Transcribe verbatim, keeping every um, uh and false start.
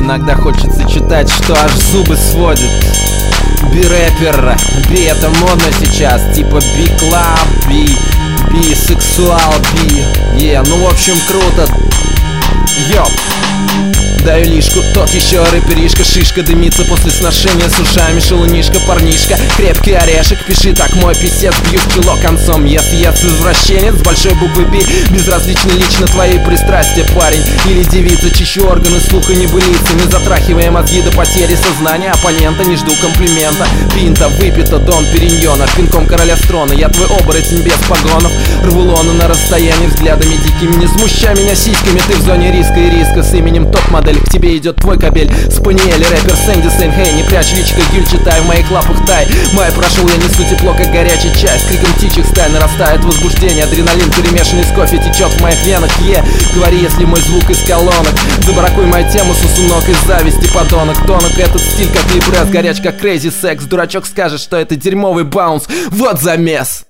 иногда хочется читать, что аж зубы сводит. Би-рэпер, би это модно сейчас, типа би-клаб, би, би-сексуал, би, е, ну в общем круто. Йоп. Даю лишку, тот еще рэперишка, шишка дымится после сношения с ушами, шелунишка, парнишка, крепкий орешек, пиши так, мой писец, бью в чело концом, ес, ес, извращенец, с большой буквы Би, безразлично лично твои пристрастия, парень, или девица, чищу органы слуха небылицами, затрахивая мозги до потери сознания оппонента, не жду комплимента, пинта, выпита, дон, периньона, пинком короля строна, я твой оборотень без погонов, рву лону на расстоянии взглядами дикими, не смущай меня сиськами, ты в зоне риска и риска, с именем топ-модель. К тебе идет твой кабель, Спаниель, рэпер Сэнди Сейн, хей, не прячь личико, гюль читай, в моих лапах тай. Май прошел, я несу тепло, как горячий чай. С криком птичьих стай нарастает возбуждение, адреналин, перемешанный с кофе, течет в моих венах, е. Говори, если мой звук из колонок, забаракуй мою тему, сосунок из зависти, подонок. Тонок этот стиль, как липресс, горяч, как крейзи секс. Дурачок скажет, что это дерьмовый баунс, вот замес.